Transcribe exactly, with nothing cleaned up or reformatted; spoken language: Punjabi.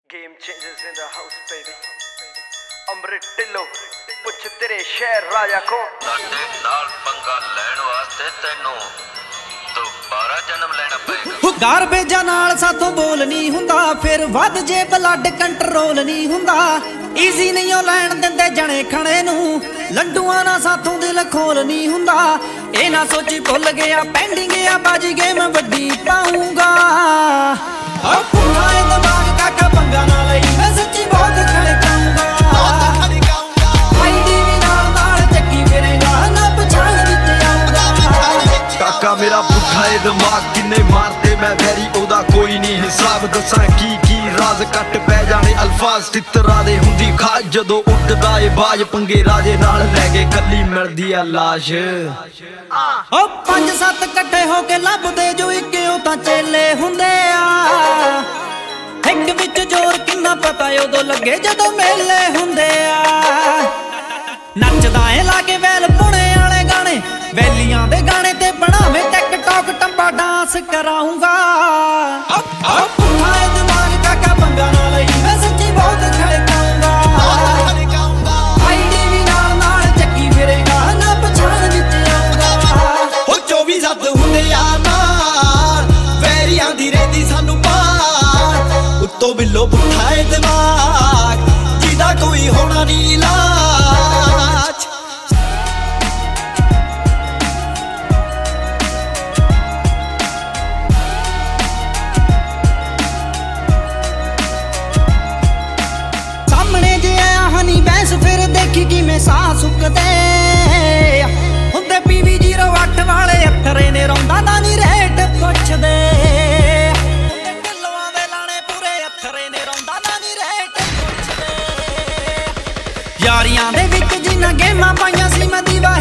Game changers in the house, baby. Amrit Tillo, ਪੁੱਛ ਤੇਰੇ ਸ਼ਹਿਰ ਰਾਜਾ ਕੌਣ? ਸਾਡੇ ਨਾਲ ਪੰਗਾ ਲੈਣ ਵਾਸਤੇ ਤੈਨੂੰ ਦੁਬਾਰਾ ਜਨਮ ਲੈਣਾ ਪਏਗਾ। ਹੁਗਾਰ ਬੇਜਾਂ ਨਾਲ ਸਾਥੋਂ ਬੋਲ ਨਹੀਂ ਹੁੰਦਾ, ਫਿਰ ਵੱਧ ਜੇ ਬਲੱਡ ਕੰਟਰੋਲ ਨਹੀਂ ਹੁੰਦਾ। ਈਜ਼ੀ ਨਹੀਂ ਉਹ ਲੈਣ ਦਿੰਦੇ ਜਣੇ ਖਣੇ ਨੂੰ, ਲੰਡੂਆਂ ਨਾਲ ਸਾਥੋਂ ਦਿਲ ਖੋਲ ਨਹੀਂ ਹੁੰਦਾ। ਇਹ ਨਾ ਸੋਚੀ ਭੁੱਲ ਗਿਆ ਪੈਂਡਿੰਗ ਆ ਬਾਜੀ ਗੇਮ ਵੱਡੀ ਪਾਉਂਗਾ। ਆ ਪੁੱਠਾ ਇਹ ਦਿਮਾਗ ਕਾਕਾ ਪੰਗਾ ਨਾ ਲਈ, ਮੈਂ ਸੱਚੀ ਬਹੁਤ ਖੜਕਾਉਂਗਾ। ਆਈਡੀ ਵੀ ਨਾਲ ਨਾਲ ਚੱਕੀ ਫਿਰੇਗਾ, ਨਾ ਪਛਾਣ ਵਿੱਚ ਆਉਂਗਾ। ਕਾਕਾ ਮੇਰਾ ਪੁੱਠਾ ਏ ਦਿਮਾਗ ਕਿੰਨੇ ਮਾਰਦੇ ਮੈਂ ਵੈਰੀ ਉਹਦਾ ਕੋਈ ਨਹੀਂ ਹਿਸਾਬ। ਦੱਸਾਂ ਕੀ ਕੀ ਰਾਜ਼ ਕੱਟ ਪੈ ਜਾਣੇ ਅਲਫਾਜ਼ ਤਿੱਤਰਾਂ ਦੇ ਹੁੰਦੀ ਖਾਜ। ਜਦੋਂ ਉੱਡਦਾ ਏ ਬਾਜ ਪੰਗੇ ਰਾਜੇ ਨਾਲ ਲੈ ਕੇ ਕੱਲੀ ਮਿਲਦੀ ਆ ਲਾਸ਼। ਓ ਪੰਜ ਸੱਤ ਇਕੱਠੇ ਹੋ ਕੇ ਲੱਭਦੇ ਜੋ ਇੱਕੇ ਉਹ ਤਾਂ ਚੇਲੇ ਹੁੰਦੇ ਆ। ਇੱਕ ਵਿੱਚ ਜ਼ੋਰ ਕਿੰਨਾ ਪਤਾ ਉਦੋਂ ਲੱਗੇ ਜਦੋਂ ਮੇਲੇ ਹੁੰਦੇ ਆ। ਨੱਚਦਾ ਏ ਲਾ ਕੇ ਵੈਲ ਪੁਣੇ ਵਾਲੇ ਗਾਣੇ, ਵੈਲੀਆਂ ਦੇ ਗਾਣੇ ਤੇ ਬਣਾਵੇਂ ਟਿਕਟੌਕ ਟੰਬਾ ਡਾਂਸ ਕਰਾਉਂਗਾ। ਓ ਪੁੱਠਾ ਏ ਦਿਮਾਗ ਕਾਕਾ ਪੰਗਾ ਨਾ ਲਈ, ਮੈਂ ਸੱਚੀ ਬਹੁਤ ਖੜਕਾਉਂਗਾ। ਆਈਡੀ ਵੀ ਨਾਲ ਨਾਲ ਚੱਕੀ ਫਿਰੇਗਾ, ਨਾ ਪਛਾਣ ਵਿੱਚ ਆਉਂਗਾ। ਹੋ ਚੌਵੀ ਸੱਤ ਹੁੰਦੇ ਆ ਨਾਲ, ਵੈਰੀਆਂ ਦੀ ਰਹਿੰਦੀ ਸਾਨੂੰ ਮਾਰ। ਉੱਤੋਂ ਬਿੱਲੋ ਪੁੱਠਾ ਏ ਦਿਮਾਗ ਜਿਹਦਾ ਕੋਈ ਹੋਣਾ ਨੀ ਇਲਾਜ। ਸਾਹਮਣੇ ਜੇ ਆਇਆ ਹਨੀ ਬੈਂਸ ਫਿਰ ਦੇਖੀ ਕਿਵੇਂ ਸਾਹ ਸੁੱਕਦੇ ਹੁੰਦੇ। ਪੀਵੀ ਜ਼ੀਰੋ ਅੱਠ ਵਾਲੇ ਅੱਖਰੇ ਨੇ ਰੌਂਦਾ ਦਾ ਨੀ ਰੇਟ ਪੁੱਛਦੇ। ਕਿਲੋਆਂ ਦੇ ਲਾਣੇ ਪੂਰੇ ਅੱਖਰੇ ਨੇ ਰੌਂਦਾ ਦਾ ਨੀ ਰੇਟ ਪੁੱਛਦੇ। ਯਾਰੀਆਂ ਦੇ ਵਿੱਚ ਜਿੰਨਾ ਗੇਮਾਂ ਪਾਈਆਂ ਸੀ ਮੈਂ ਦੀਵਾ